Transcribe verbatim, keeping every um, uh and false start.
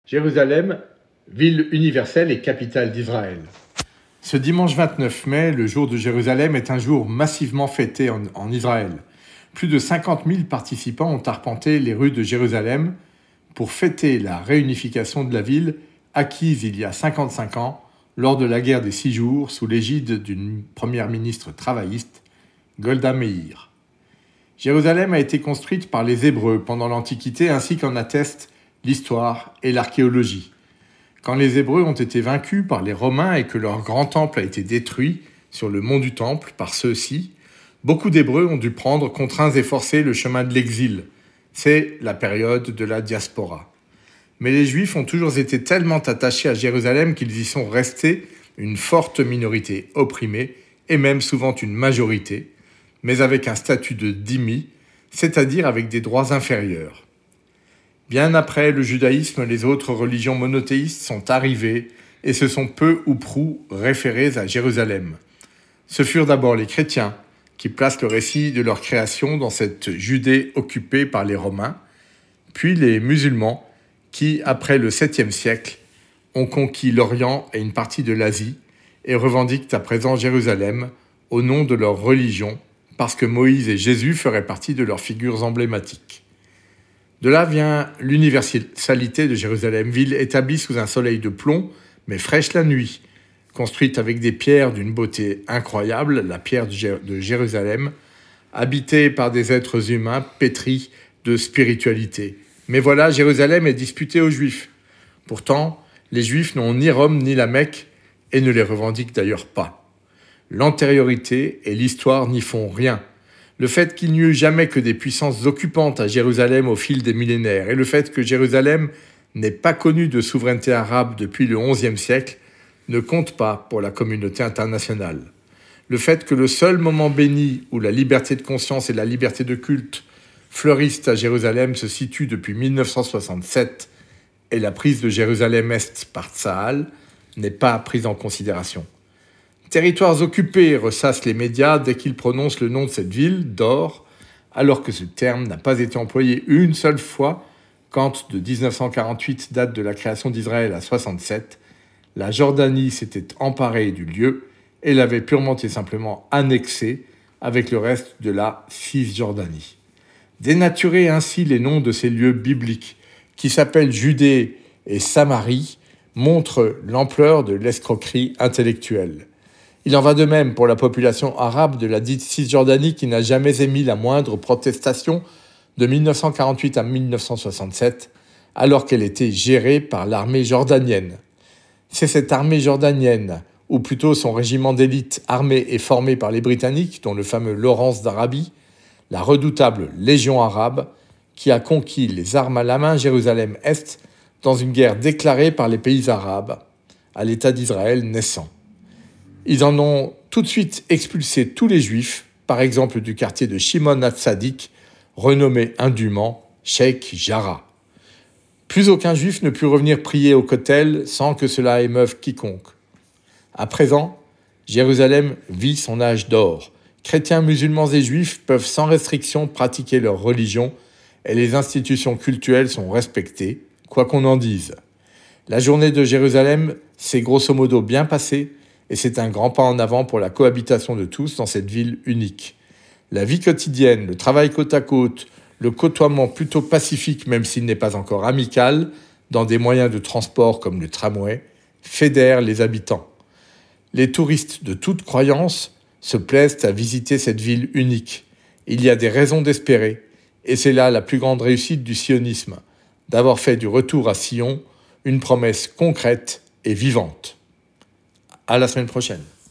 Jérusalem, ville universelle et capitale d'Israël. Ce dimanche vingt-neuf mai, le jour de Jérusalem, est un jour massivement fêté en, en Israël. Plus de cinquante mille participants ont arpenté les rues de Jérusalem pour fêter la réunification de la ville acquise il y a cinquante-cinq ans lors de la guerre des six jours sous l'égide d'une première ministre travailliste, Golda Meir. Jérusalem a été construite par les Hébreux pendant l'Antiquité ainsi qu'en attestent l'histoire et l'archéologie. Quand les Hébreux ont été vaincus par les Romains et que leur grand temple a été détruit sur le mont du Temple par ceux-ci, beaucoup d'Hébreux ont dû prendre, contraints et forcés, le chemin de l'exil. C'est la période de la diaspora. Mais les Juifs ont toujours été tellement attachés à Jérusalem qu'ils y sont restés une forte minorité opprimée et même souvent une majorité, mais avec un statut de dhimmi, c'est-à-dire avec des droits inférieurs. Bien après le judaïsme, les autres religions monothéistes sont arrivées et se sont peu ou prou référées à Jérusalem. Ce furent d'abord les chrétiens qui placent le récit de leur création dans cette Judée occupée par les Romains, puis les musulmans qui, après le septième siècle, ont conquis l'Orient et une partie de l'Asie et revendiquent à présent Jérusalem au nom de leur religion parce que Moïse et Jésus feraient partie de leurs figures emblématiques. De là vient l'universalité de Jérusalem, ville établie sous un soleil de plomb, mais fraîche la nuit, construite avec des pierres d'une beauté incroyable, la pierre de Jérusalem, habitée par des êtres humains pétris de spiritualité. Mais voilà, Jérusalem est disputée aux Juifs. Pourtant, les Juifs n'ont ni Rome ni la Mecque et ne les revendiquent d'ailleurs pas. L'antériorité et l'histoire n'y font rien. Le fait qu'il n'y eut jamais que des puissances occupantes à Jérusalem au fil des millénaires et le fait que Jérusalem n'ait pas connu de souveraineté arabe depuis le onzième siècle ne compte pas pour la communauté internationale. Le fait que le seul moment béni où la liberté de conscience et la liberté de culte fleurissent à Jérusalem se situe depuis mille neuf cent soixante-sept et la prise de Jérusalem-Est par Tsahal n'est pas prise en considération. Territoires occupés ressassent les médias dès qu'ils prononcent le nom de cette ville, d'or, alors que ce terme n'a pas été employé une seule fois quand, de dix-neuf cent quarante-huit, date de la création d'Israël à soixante-sept, la Jordanie s'était emparée du lieu et l'avait purement et simplement annexé avec le reste de la Cisjordanie. Dénaturer ainsi les noms de ces lieux bibliques, qui s'appellent Judée et Samarie, montre l'ampleur de l'escroquerie intellectuelle. Il en va de même pour la population arabe de la dite Cisjordanie qui n'a jamais émis la moindre protestation de mille neuf cent quarante-huit à mille neuf cent soixante-sept, alors qu'elle était gérée par l'armée jordanienne. C'est cette armée jordanienne, ou plutôt son régiment d'élite armé et formé par les Britanniques, dont le fameux Lawrence d'Arabie, la redoutable Légion arabe, qui a conquis les armes à la main Jérusalem-Est dans une guerre déclarée par les pays arabes, à l'État d'Israël naissant. Ils en ont tout de suite expulsé tous les Juifs, par exemple du quartier de Shimon HaTzadik, renommé indûment Sheikh Jarrah. Plus aucun Juif ne put revenir prier au Kotel sans que cela émeuve quiconque. À présent, Jérusalem vit son âge d'or. Chrétiens, musulmans et Juifs peuvent sans restriction pratiquer leur religion et les institutions cultuelles sont respectées, quoi qu'on en dise. La journée de Jérusalem s'est grosso modo bien passée, et c'est un grand pas en avant pour la cohabitation de tous dans cette ville unique. La vie quotidienne, le travail côte à côte, le côtoiement plutôt pacifique même s'il n'est pas encore amical, dans des moyens de transport comme le tramway, fédèrent les habitants. Les touristes de toute croyance se plaisent à visiter cette ville unique. Il y a des raisons d'espérer, et c'est là la plus grande réussite du sionisme, d'avoir fait du retour à Sion une promesse concrète et vivante. À la semaine prochaine.